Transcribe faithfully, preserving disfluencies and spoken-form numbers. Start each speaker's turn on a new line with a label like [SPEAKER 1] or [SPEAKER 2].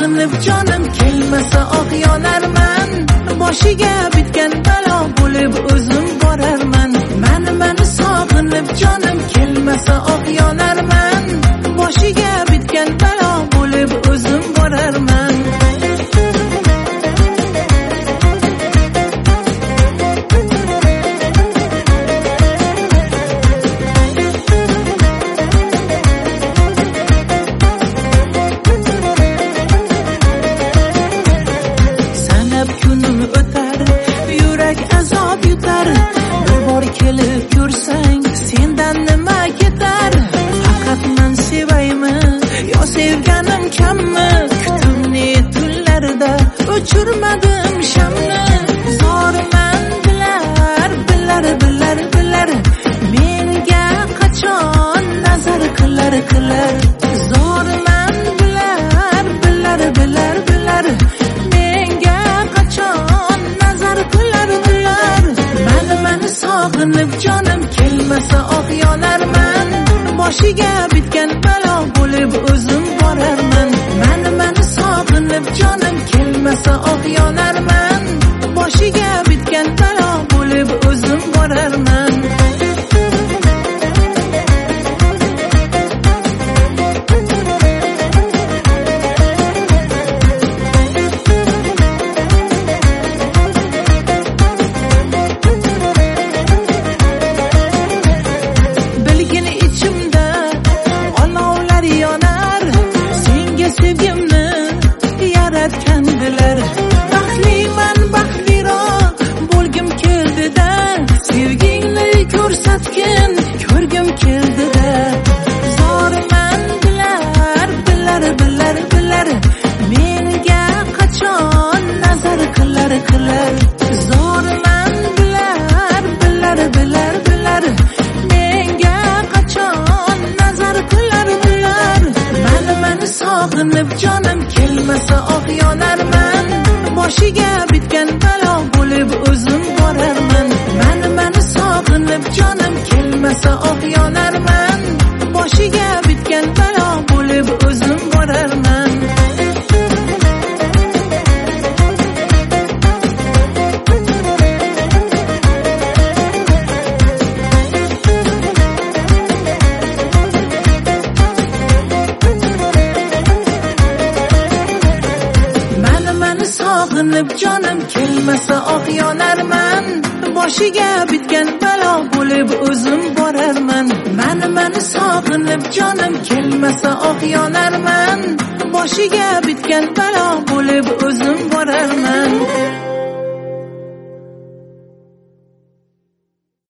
[SPEAKER 1] sog'inib jonim kelmasa oh yonarman, boshiga bitgan balo bo'lib o'zim borarman. Mani mani sog'inib jonim kelmasa oh yonarman, boshiga bitgan balo bo'lib o'zim borarman. Kelib ko'rsang sendan nima ketar? Faqat men sevaymi yo sevganim kammi? Kutumni tunlarda o'chirmadim shamni. Zorman bilar bilar bilar bilar, menga qachon nazar qilar qilar. Zorman bilar bilar bilar bilar, menga qachon nazar qilar qilar. Mani mani sog'inib jonim kelmasa oh yonarman, boshiga bitgan balo bo'lib o'zim borarman. Mani mani sog'inib jonim kelmasa oh yonarman, boshiga bitgan balo bo'lib o'zim borarman. Baxtliman baxtliroq bo'lgim keldida, sevgingni ko'rsatgin ko'rgim keldida. Zorman bilar bilar bilar bilar, menga qachon nazar qilar qilar. Zorman bilar bilar bilar bilar, menga qachon nazar qilar qilar. Mani mani sog'inib jonim kelmasa oh yonarman, boshiga bitgan balo bo'lib o'zim borarman. Mani mani sog'inib jonim kelmasa oh yonarman, boshiga bitgan balo bo'lib o'zim borarman. Sog'inib jonim kelmasa oh yonarman, boshiga bitgan balo bo'lib o'zim borarman. Mani mani sog'inib jonim kelmasa oh yonarman, boshiga bitgan balo bo'lib